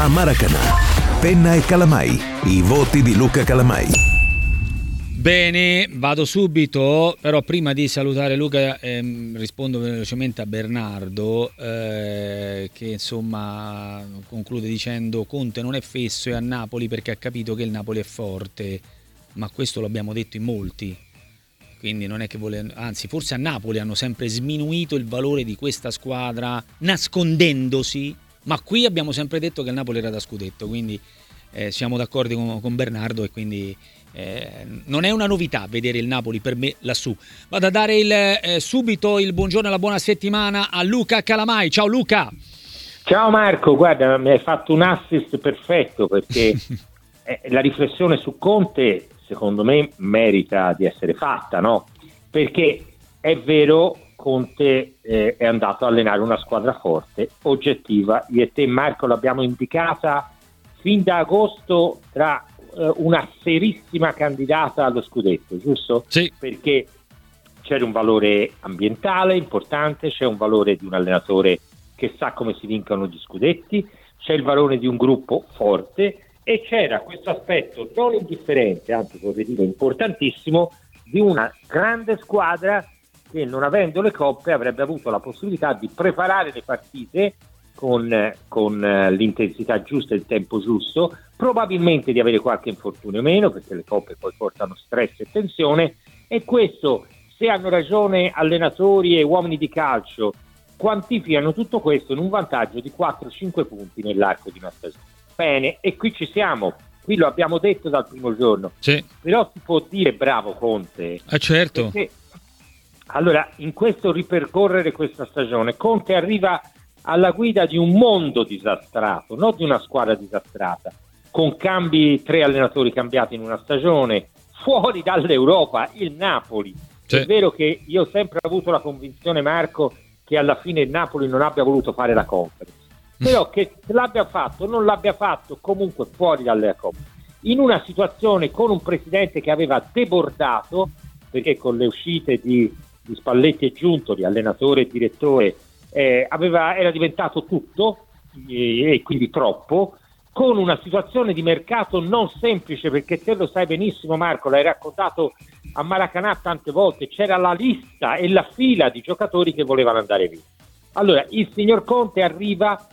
a Maracanã. Penna e Calamai, i voti di Luca Calamai. Bene, vado subito, però prima di salutare Luca rispondo velocemente a Bernardo che insomma conclude dicendo: Conte non è fesso e a Napoli perché ha capito che il Napoli è forte, ma questo l'abbiamo detto in molti, quindi non è che anzi forse a Napoli hanno sempre sminuito il valore di questa squadra nascondendosi, ma qui abbiamo sempre detto che il Napoli era da scudetto, quindi siamo d'accordo con Bernardo e quindi non è una novità vedere il Napoli per me lassù. Vado a dare subito il buongiorno e la buona settimana a Luca Calamai. Ciao Luca. Ciao Marco, guarda, mi hai fatto un assist perfetto perché la riflessione su Conte secondo me merita di essere fatta, no? Perché è vero, Conte è andato a allenare una squadra forte, oggettiva. Io e te Marco l'abbiamo indicata fin da agosto tra una serissima candidata allo scudetto, giusto? Sì. Perché c'era un valore ambientale importante, c'è un valore di un allenatore che sa come si vincono gli scudetti, c'è il valore di un gruppo forte e c'era questo aspetto non indifferente, anzi vorrei dire importantissimo, di una grande squadra che non avendo le coppe avrebbe avuto la possibilità di preparare le partite con l'intensità giusta e il tempo giusto, probabilmente di avere qualche infortunio meno, perché le coppe poi portano stress e tensione, e questo, se hanno ragione allenatori e uomini di calcio, quantificano tutto questo in un vantaggio di 4-5 punti nell'arco di una stagione. Bene, e qui ci siamo, qui lo abbiamo detto dal primo giorno, sì. Però si può dire bravo Conte. Certo. Perché, allora, in questo ripercorrere questa stagione, Conte arriva alla guida di un mondo disastrato, non di una squadra disastrata, con cambi, 3 allenatori cambiati in una stagione, fuori dall'Europa, il Napoli. Sì. È vero che io ho sempre avuto la convinzione, Marco, che alla fine il Napoli non abbia voluto fare la Conference, però che l'abbia fatto, non l'abbia fatto, comunque fuori dalle coppe, in una situazione con un presidente che aveva debordato, perché con le uscite di Spalletti e Giuntoli, allenatore e direttore, era diventato tutto e quindi troppo, con una situazione di mercato non semplice, perché te lo sai benissimo Marco, l'hai raccontato a Maracanã tante volte, c'era la lista e la fila di giocatori che volevano andare via. Allora il signor Conte arriva,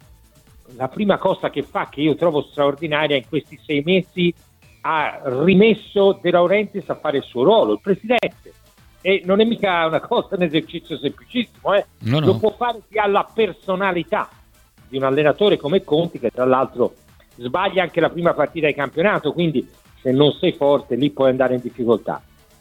la prima cosa che fa, che io trovo straordinaria, in questi 6 mesi ha rimesso De Laurentiis a fare il suo ruolo, il presidente. E non è mica una cosa, un esercizio semplicissimo, No. Lo può fare chi ha la personalità di un allenatore come Conte, che tra l'altro sbaglia anche la prima partita di campionato, quindi se non sei forte lì puoi andare in difficoltà.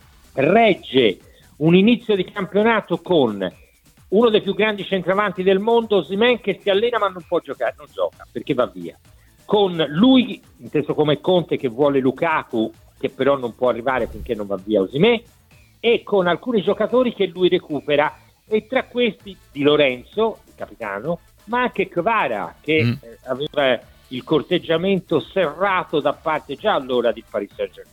Regge un inizio di campionato con uno dei più grandi centravanti del mondo, Osimhen, che si allena ma non può giocare, non gioca perché va via, con lui inteso come Conte che vuole Lukaku, che però non può arrivare finché non va via Osimhen, e con alcuni giocatori che lui recupera, e tra questi Di Lorenzo, il capitano, ma anche Kvara, che aveva il corteggiamento serrato da parte già allora di Paris Saint-Germain.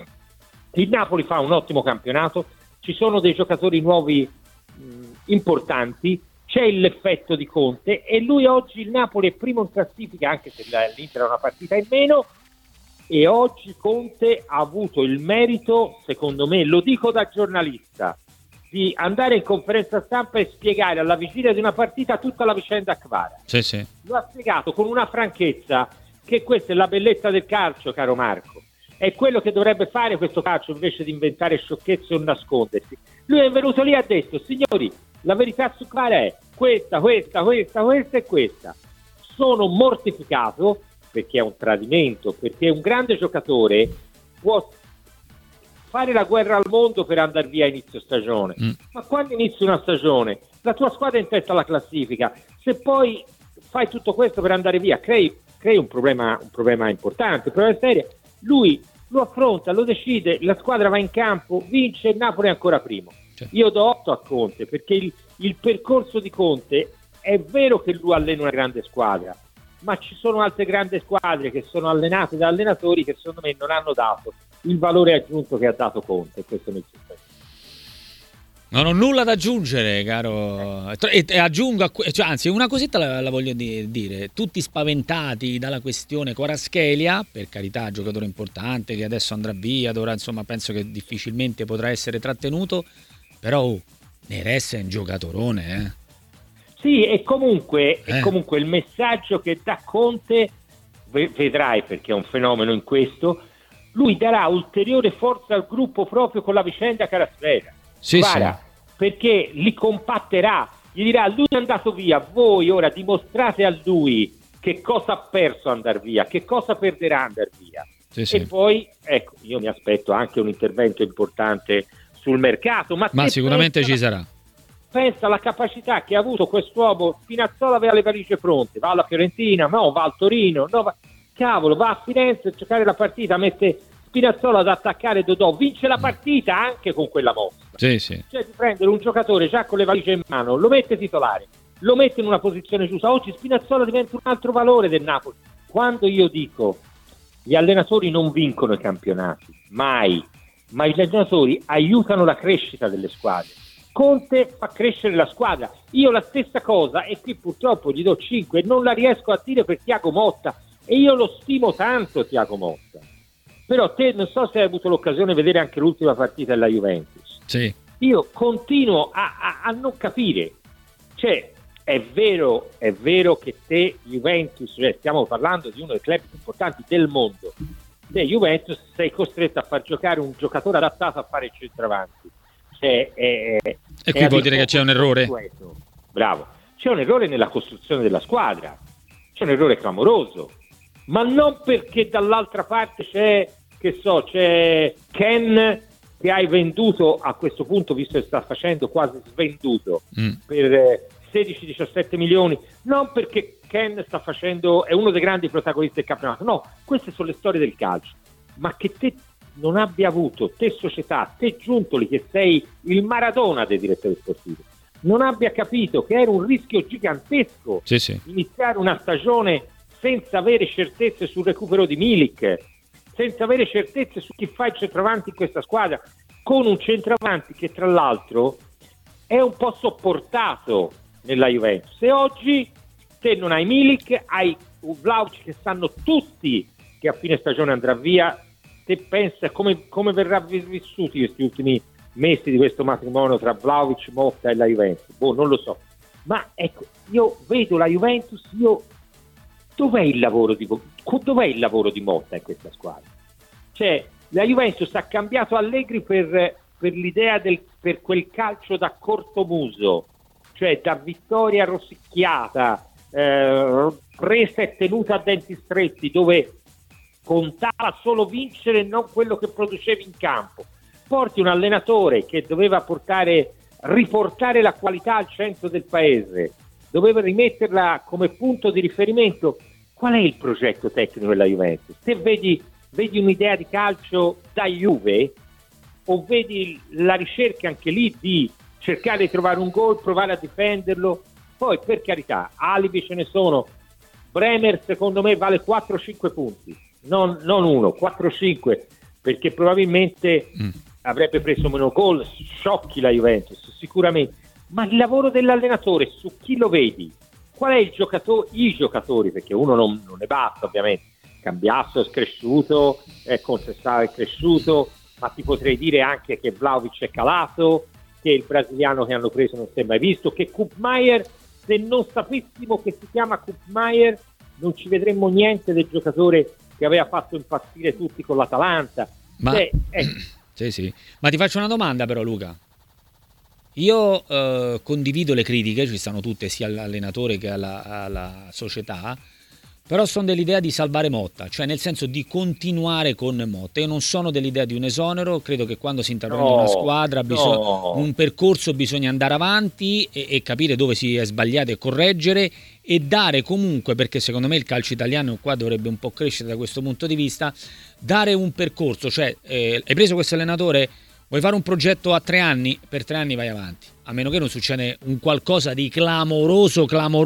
Il Napoli fa un ottimo campionato, ci sono dei giocatori nuovi importanti, c'è l'effetto di Conte e lui oggi, il Napoli è primo in classifica, anche se l'Inter ha una partita in meno, e oggi Conte ha avuto il merito, secondo me, lo dico da giornalista, di andare in conferenza stampa e spiegare alla vigilia di una partita tutta la vicenda Kvara. Sì. Lo ha spiegato con una franchezza, che questa è la bellezza del calcio, caro Marco. È quello che dovrebbe fare questo calcio, invece di inventare sciocchezze o nascondersi. Lui è venuto lì e ha detto: signori, la verità su Kvara è questa e questa. Sono mortificato, perché è un tradimento, perché un grande giocatore può fare la guerra al mondo per andare via a inizio stagione, ma quando inizi una stagione la tua squadra è in testa alla classifica, se poi fai tutto questo per andare via crei un problema importante, un problema serio. Lui lo affronta, lo decide, la squadra va in campo, vince, il Napoli è ancora primo. Io do 8 a Conte, perché il percorso di Conte è vero che lui allena una grande squadra, ma ci sono altre grandi squadre che sono allenate da allenatori che secondo me non hanno dato il valore aggiunto che ha dato Conte. Questo mi Non ho nulla da aggiungere, caro. E aggiungo, cioè, anzi, una cosetta la voglio dire. Tutti spaventati dalla questione Kvaratskhelia, per carità, giocatore importante che adesso andrà via, dovrà, insomma, penso che difficilmente potrà essere trattenuto, però Neres è un giocatorone, Sì, e comunque il messaggio che dà Conte, vedrai perché è un fenomeno in questo, lui darà ulteriore forza al gruppo proprio con la vicenda Kvaratskhelia. Sì. Perché li compatterà, gli dirà: lui è andato via, voi ora dimostrate a lui che cosa ha perso andar via, che cosa perderà andar via. Sì. E poi, ecco, io mi aspetto anche un intervento importante sul mercato, ma sicuramente ci sarà. Pensa alla capacità che ha avuto quest'uomo. Spinazzola aveva le valigie pronte, va alla Fiorentina, no, va al Torino, no, cavolo, va a Firenze a giocare la partita, mette Spinazzola ad attaccare Dodò, vince la partita anche con quella mossa. Sì. Cioè di prendere un giocatore già con le valigie in mano, lo mette titolare, lo mette in una posizione giusta. Oggi Spinazzola diventa un altro valore del Napoli. Quando io dico gli allenatori non vincono i campionati, mai, ma gli allenatori aiutano la crescita delle squadre. Conte fa crescere la squadra. Io la stessa cosa, e qui purtroppo gli do 5, non la riesco a dire per Thiago Motta, e io lo stimo tanto Thiago Motta. Però te non so se hai avuto l'occasione di vedere anche l'ultima partita della Juventus. Sì. Io continuo a non capire. Cioè, è vero che te Juventus, cioè stiamo parlando di uno dei club più importanti del mondo, te Juventus sei costretto a far giocare un giocatore adattato a fare il centravanti. E qui vuol dire che c'è un errore? Bravo. C'è un errore nella costruzione della squadra. C'è un errore clamoroso. Ma non perché dall'altra parte c'è Ken che hai venduto a questo punto, visto che sta facendo quasi svenduto per 16-17 milioni, non perché Ken è uno dei grandi protagonisti del campionato, no, queste sono le storie del calcio, ma che te non abbia avuto, te società, te Giuntoli che sei il Maradona dei direttori sportivi, non abbia capito che era un rischio gigantesco iniziare una stagione senza avere certezze sul recupero di Milik, senza avere certezze su chi fa il centravanti in questa squadra, con un centravanti che tra l'altro è un po' sopportato nella Juventus. E oggi te non hai Milik, hai un Vlahovic che sanno tutti che a fine stagione andrà via. Te pensa come verrà vissuti questi ultimi mesi di questo matrimonio tra Vlahovic, Motta e la Juventus? Non lo so. Ma ecco, io vedo la Juventus, dov'è il lavoro di Motta in questa squadra? Cioè, la Juventus ha cambiato Allegri per l'idea per quel calcio da cortomuso, cioè da vittoria rosicchiata, presa e tenuta a denti stretti, dove contava solo vincere e non quello che producevi in campo. Porti un allenatore che doveva riportare la qualità al centro del paese, doveva rimetterla come punto di riferimento. Qual è il progetto tecnico della Juventus? Te vedi un'idea di calcio da Juve, o vedi la ricerca anche lì di cercare di trovare un gol, provare a difenderlo? Poi, per carità, alibi ce ne sono. Bremer secondo me vale 4-5 punti, non 1, 4-5, perché probabilmente avrebbe preso meno gol, sciocchi la Juventus sicuramente, ma il lavoro dell'allenatore su chi lo vedi? Qual è i giocatori, perché uno non ne basta ovviamente. Cambiasso è cresciuto, Conceição è cresciuto, ma ti potrei dire anche che Vlahovic è calato, che il brasiliano che hanno preso non si è mai visto, che Koopmeier, se non sapessimo che si chiama Koopmeier, non ci vedremmo niente del giocatore che aveva fatto impazzire tutti con l'Atalanta. Ma sì. Ma ti faccio una domanda però, Luca. Io condivido le critiche, ci stanno tutte, sia all'allenatore che alla società, però sono dell'idea di salvare Motta, cioè nel senso di continuare con Motta. Io non sono dell'idea di un esonero, credo che quando si intraprende una squadra, un percorso, bisogna andare avanti e capire dove si è sbagliato e correggere, e dare comunque, perché secondo me il calcio italiano qua dovrebbe un po' crescere da questo punto di vista, dare un percorso, cioè hai preso questo allenatore, vuoi fare un progetto a 3 anni, per 3 anni vai avanti, a meno che non succeda un qualcosa di clamoroso,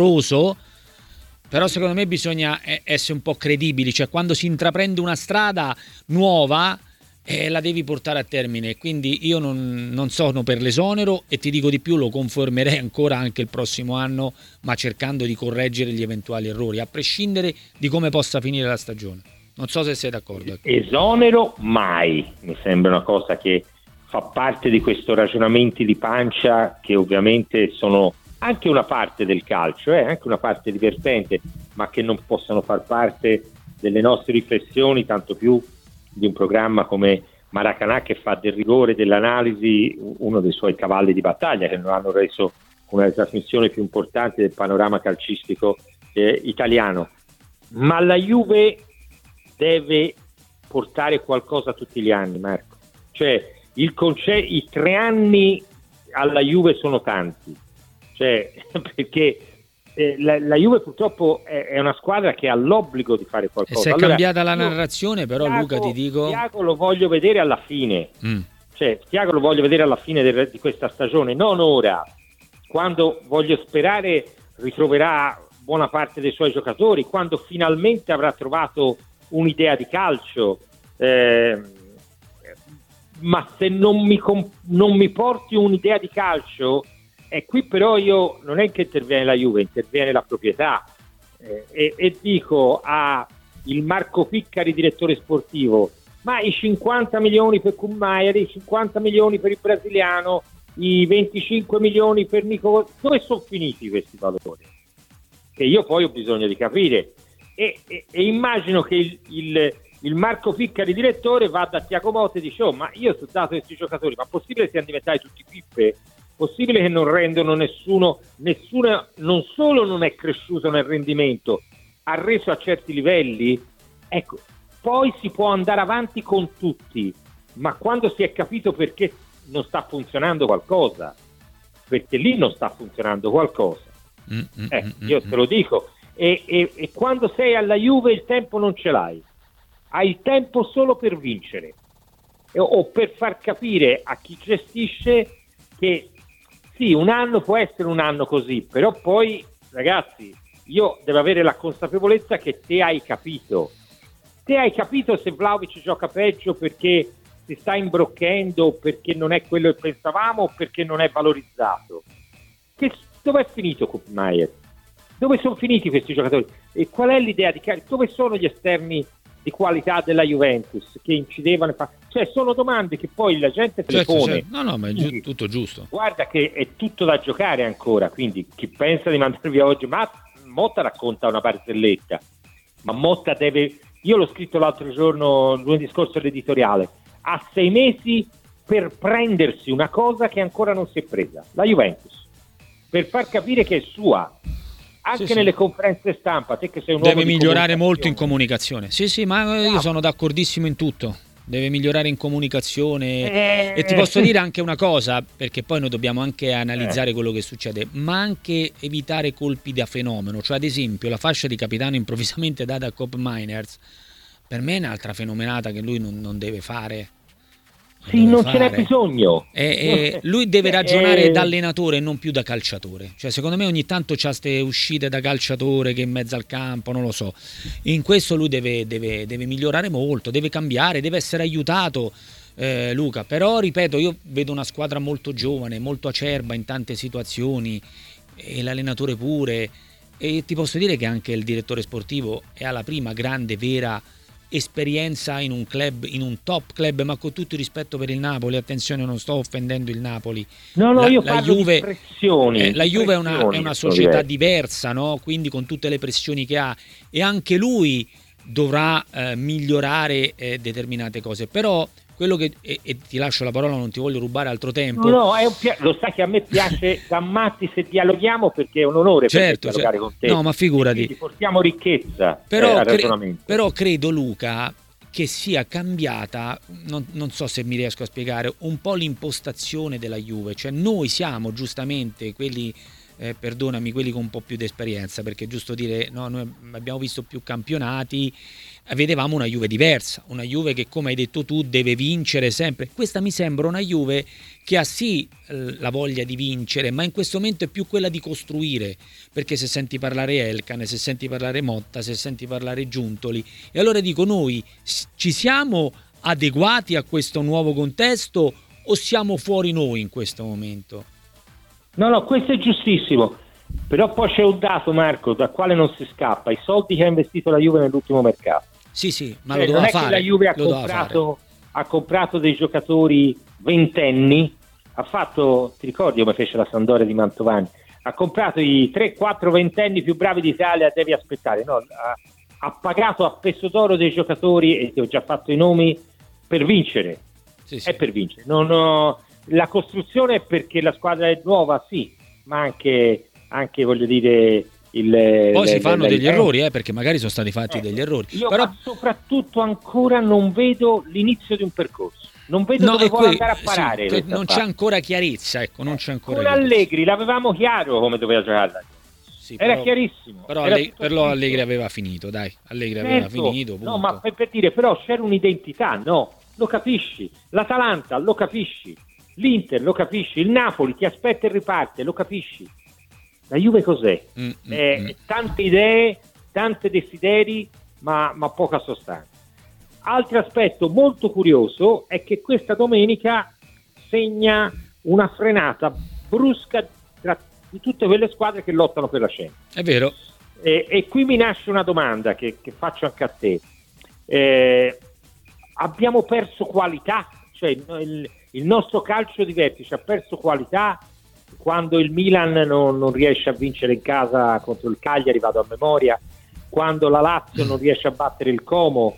però secondo me bisogna essere un po' credibili, cioè quando si intraprende una strada nuova e la devi portare a termine, quindi io non sono per l'esonero e ti dico di più, lo confermerei ancora anche il prossimo anno, ma cercando di correggere gli eventuali errori, a prescindere di come possa finire la stagione. Non so se sei d'accordo. Esonero mai, mi sembra una cosa che fa parte di questo ragionamenti di pancia che ovviamente sono anche una parte del calcio, anche una parte divertente, ma che non possono far parte delle nostre riflessioni, tanto più di un programma come Maracanã, che fa del rigore, dell'analisi uno dei suoi cavalli di battaglia, che lo hanno reso una delle trasmissioni più importanti del panorama calcistico italiano. Ma la Juve deve portare qualcosa tutti gli anni, Marco. Cioè i 3 anni alla Juve sono tanti, cioè perché la Juve purtroppo è una squadra che ha l'obbligo di fare qualcosa. E se è cambiata la narrazione, però Thiago, Luca, ti dico, Thiago lo voglio vedere alla fine. Cioè Thiago lo voglio vedere alla fine di questa stagione, non ora, quando voglio sperare ritroverà buona parte dei suoi giocatori, quando finalmente avrà trovato un'idea di calcio, ma se non mi porti un'idea di calcio, e qui però io non è che interviene la Juve, interviene la proprietà, e dico il Marco Piccari, direttore sportivo, ma i 50 milioni per Kummayer, i 50 milioni per il brasiliano, i 25 milioni per Nico, dove sono finiti questi valori? Che io poi ho bisogno di capire, e immagino che il Marco Piccari direttore va da Tiago Motta e dice: oh, ma io ho dato questi giocatori, ma possibile che siano diventati tutti pippe? Possibile che non rendono nessuno, non solo non è cresciuto nel rendimento, ha reso a certi livelli? Ecco, poi si può andare avanti con tutti, ma quando si è capito perché non sta funzionando qualcosa, perché lì non sta funzionando qualcosa, io te lo dico, e quando sei alla Juve il tempo non ce l'hai, hai il tempo solo per vincere o per far capire a chi gestisce che sì, un anno può essere un anno così, però poi, ragazzi, io devo avere la consapevolezza che te hai capito se Vlahovic gioca peggio perché si sta imbrocchendo, perché non è quello che pensavamo, o perché non è valorizzato. Dove è finito Koopmeier? Dove sono finiti questi giocatori? E qual è l'idea di dove sono gli esterni di qualità della Juventus che incidevano? Cioè sono domande che poi la gente se le pone. Certo. No, ma è tutto giusto. Guarda che è tutto da giocare ancora, quindi chi pensa di mandare via oggi, ma Motta racconta una barzelletta, ma Motta deve, io l'ho scritto l'altro giorno, lunedì scorso all'editoriale, ha 6 mesi per prendersi una cosa che ancora non si è presa, la Juventus, per far capire che è sua. Anche nelle conferenze stampa, te che sei un uomo deve migliorare molto in comunicazione. Sì, ma io sono d'accordissimo in tutto. Deve migliorare in comunicazione, e ti posso dire anche una cosa, perché poi noi dobbiamo anche analizzare quello che succede, ma anche evitare colpi da fenomeno. Cioè, ad esempio, la fascia di capitano improvvisamente data a Koopmeier, per me è un'altra fenomenata che lui non deve fare. Sì, non ce n'è bisogno. Lui deve ragionare da allenatore e non più da calciatore. Cioè, secondo me ogni tanto c'ha ste uscite da calciatore che in mezzo al campo, non lo so. In questo lui deve migliorare molto, deve cambiare, deve essere aiutato, Luca. Però, ripeto, io vedo una squadra molto giovane, molto acerba in tante situazioni, e l'allenatore pure. E ti posso dire che anche il direttore sportivo è alla prima grande, vera esperienza in un club, in un top club, ma con tutto il rispetto per il Napoli, attenzione, non sto offendendo il Napoli. No, io parlo di pressioni. La Juve è una società diversa, no? Quindi con tutte le pressioni che ha, e anche lui dovrà migliorare determinate cose. Però quello che, e ti lascio la parola, non ti voglio rubare altro tempo. No, lo sai che a me piace da matti se dialoghiamo, perché è un onore per dialogare con te. No, ma figurati. Quindi portiamo ricchezza al ragionamento. Però credo, Luca, che sia cambiata, non so se mi riesco a spiegare, un po' l'impostazione della Juve. Cioè noi siamo giustamente quelli, perdonami, quelli con un po' più di esperienza, perché è giusto dire, no, noi abbiamo visto più campionati, vedevamo una Juve diversa, una Juve che, come hai detto tu, deve vincere sempre. Questa mi sembra una Juve che ha sì la voglia di vincere, ma in questo momento è più quella di costruire, perché se senti parlare Elkann, se senti parlare Motta, se senti parlare Giuntoli, e allora dico, noi ci siamo adeguati a questo nuovo contesto o siamo fuori noi in questo momento? No, questo è giustissimo, però poi c'è un dato, Marco, dal quale non si scappa: i soldi che ha investito la Juve nell'ultimo mercato. Sì, ma lo doveva fare. Non è che la Juve ha comprato dei giocatori ventenni, ti ricordi come fece la Sampdoria di Mantovani? Ha comprato i 3-4 ventenni più bravi d'Italia, devi aspettare, no? Ha pagato a peso d'oro dei giocatori, e ti ho già fatto i nomi, per vincere. Sì. È per vincere. La costruzione è perché la squadra è nuova, sì, ma anche voglio dire... Poi si fanno degli errori, perché magari sono stati fatti degli errori. Però soprattutto ancora non vedo l'inizio di un percorso. Non vedo dove vuole andare a parare. Sì, non c'è ancora chiarezza, non c'è ancora con Allegri l'avevamo chiaro come doveva giocare. Sì, era chiarissimo. Però Allegri aveva finito, dai. aveva finito. Punto. No, ma per dire, però c'era un'identità, no? Lo capisci. L'Atalanta lo capisci. L'Inter lo capisci. Il Napoli ti aspetta e riparte, lo capisci. La Juve cos'è? Tante idee, tante desideri, ma poca sostanza. Altro aspetto molto curioso è che questa domenica segna una frenata brusca di tutte quelle squadre che lottano per la Champions. È vero. E qui mi nasce una domanda che faccio anche a te. Abbiamo perso qualità? Cioè il nostro calcio di vertice ha perso qualità quando il Milan non riesce a vincere in casa contro il Cagliari, vado a memoria, quando la Lazio non riesce a battere il Como,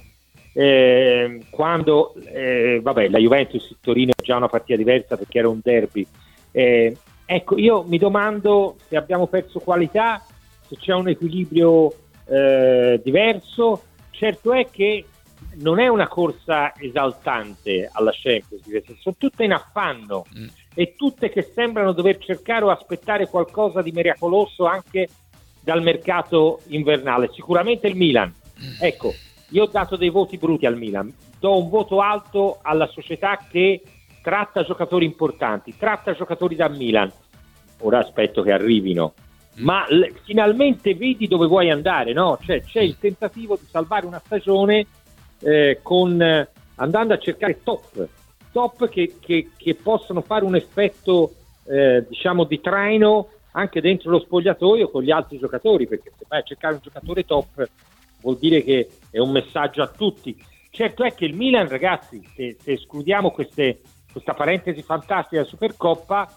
quando la Juventus il Torino è già una partita diversa perché era un derby. Ecco, io mi domando se abbiamo perso qualità, se c'è un equilibrio diverso. Certo è che non è una corsa esaltante alla Champions, sono tutte in affanno e tutte che sembrano dover cercare o aspettare qualcosa di miracoloso anche dal mercato invernale. Sicuramente il Milan, ecco, io ho dato dei voti bruti al Milan, do un voto alto alla società che tratta giocatori importanti, tratta giocatori da Milan. Ora aspetto che arrivino, ma finalmente vedi dove vuoi andare, no? Cioè c'è il tentativo di salvare una stagione andando a cercare top che possono fare un effetto diciamo di traino anche dentro lo spogliatoio con gli altri giocatori, perché se vai a cercare un giocatore top vuol dire che è un messaggio a tutti. Certo è che il Milan, ragazzi, se escludiamo questa parentesi fantastica della Supercoppa,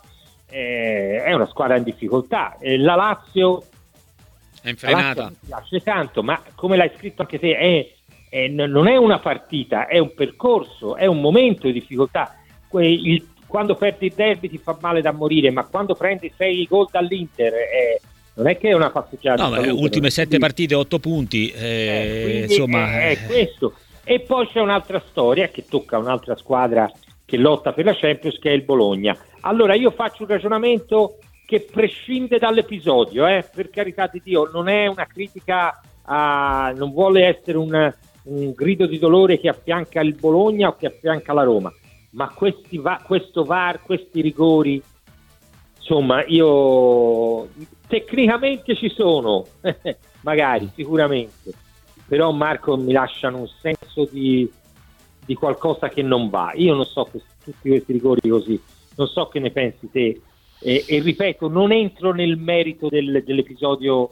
è una squadra in difficoltà. La Lazio è infrenata, mi piace tanto, ma come l'hai scritto anche te, non è una partita, è un percorso, è un momento di difficoltà. Quando perdi il derby ti fa male da morire, ma quando prendi 6 gol dall'Inter non è che è una passeggiata. No, ultime 7 partite, 8 punti, insomma. È questo. E poi c'è un'altra storia che tocca un'altra squadra che lotta per la Champions, che è il Bologna. Allora io faccio un ragionamento che prescinde dall'episodio, per carità di Dio, non è una critica, non vuole essere un grido di dolore che affianca il Bologna o che affianca la Roma, ma questo VAR, questi rigori, insomma, io tecnicamente ci sono, magari, sicuramente, però Marco mi lasciano un senso di qualcosa che non va. Io non so tutti questi rigori così, non so che ne pensi te, e ripeto, non entro nel merito dell'episodio.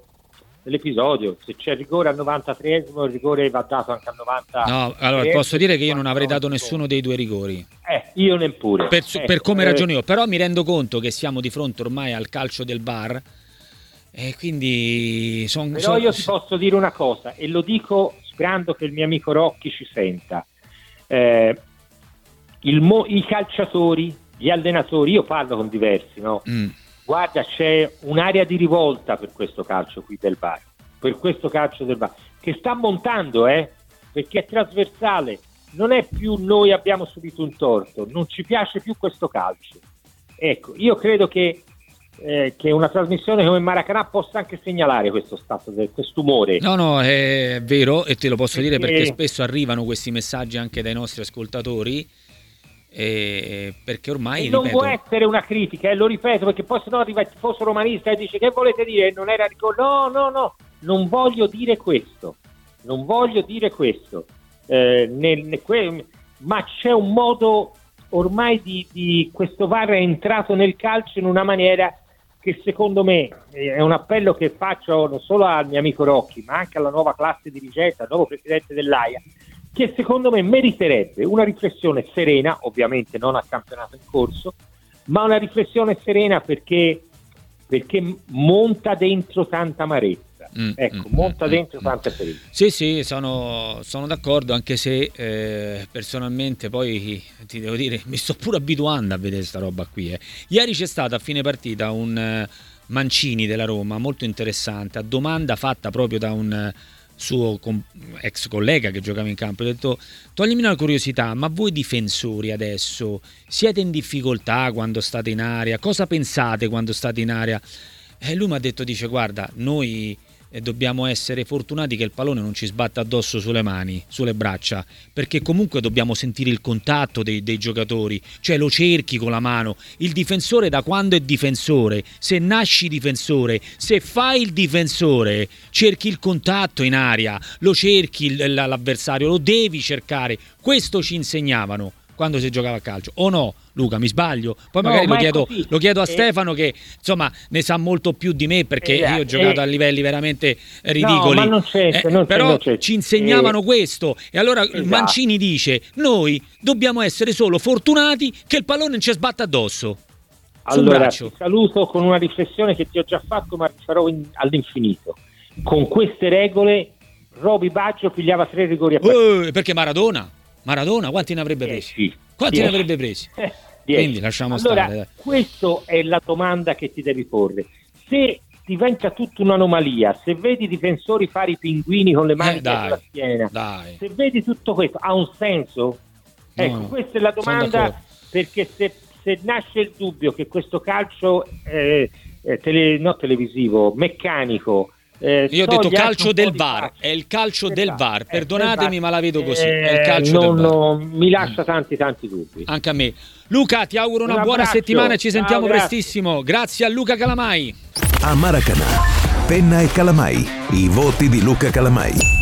Se c'è rigore al 93esimo, il rigore va dato anche al 90. No, allora posso dire che io non avrei dato nessuno dei 2 rigori. Io neppure. Per come ragiono io, però mi rendo conto che siamo di fronte ormai al calcio del VAR, e quindi io ti posso dire una cosa, e lo dico sperando che il mio amico Rocchi ci senta. I calciatori, gli allenatori, io parlo con diversi, no? Guarda, c'è un'area di rivolta per questo calcio qui del VAR, che sta montando, perché è trasversale, non è più noi abbiamo subito un torto, non ci piace più questo calcio. Ecco, io credo che una trasmissione come Maracanã possa anche segnalare questo stato, questo umore. No, è vero, e te lo posso dire perché spesso arrivano questi messaggi anche dai nostri ascoltatori. Perché ormai non può essere una critica, lo ripeto, perché poi se no arriva il tifoso romanista e dice che volete dire, non era no, non voglio dire questo, ma c'è un modo ormai di questo VAR è entrato nel calcio in una maniera che secondo me è un appello che faccio non solo al mio amico Rocchi, ma anche alla nuova classe dirigente, al nuovo presidente dell'AIA, che secondo me meriterebbe una riflessione serena, ovviamente non al campionato in corso, ma una riflessione serena perché monta dentro tanta amarezza. Monta dentro tanta ferita. Sì, sono d'accordo, anche se personalmente poi ti devo dire, mi sto pure abituando a vedere sta roba qui. Ieri c'è stato a fine partita un Mancini della Roma molto interessante, a domanda fatta proprio da un suo ex collega che giocava in campo. Ho detto: toglimi una curiosità, ma voi difensori adesso siete in difficoltà quando state in area? Cosa pensate quando state in area? Lui mi ha detto, dice: guarda, noi dobbiamo essere fortunati che il pallone non ci sbatta addosso sulle mani, sulle braccia, perché comunque dobbiamo sentire il contatto dei giocatori, cioè lo cerchi con la mano. Il difensore, da quando è difensore, se nasci difensore, se fai il difensore, cerchi il contatto in aria, lo cerchi l'avversario, lo devi cercare. Questo ci insegnavano quando si giocava a calcio, o no? Luca, mi sbaglio? Poi magari lo chiedo a Stefano, che insomma ne sa molto più di me, perché io ho giocato a livelli veramente ridicoli. No, ma non c'è, però ci insegnavano questo, e allora esatto. Mancini dice: noi dobbiamo essere solo fortunati che il pallone non ci sbatta addosso. Allora ti saluto con una riflessione che ti ho già fatto, ma farò all'infinito. Con queste regole Roby Baggio pigliava 3 rigori a partita. Perché Maradona quanti ne avrebbe presi? Quanti ne avrebbe presi? Quindi lasciamo stare. Questa è la domanda che ti devi porre. Se diventa tutta un'anomalia, se vedi difensori fare i pinguini con le mani sulla schiena, se vedi tutto questo, ha un senso? Ecco, questa è la domanda, perché se nasce il dubbio che questo calcio non televisivo, meccanico, io ho detto calcio del VAR, è il calcio del VAR, perdonatemi, ma la vedo così, è il calcio del VAR. Mi lascia tanti dubbi. Anche a me. Luca, ti auguro una buona settimana e ci sentiamo prestissimo. Grazie a Luca Calamai. A Maracanã, Penna e Calamai, i voti di Luca Calamai.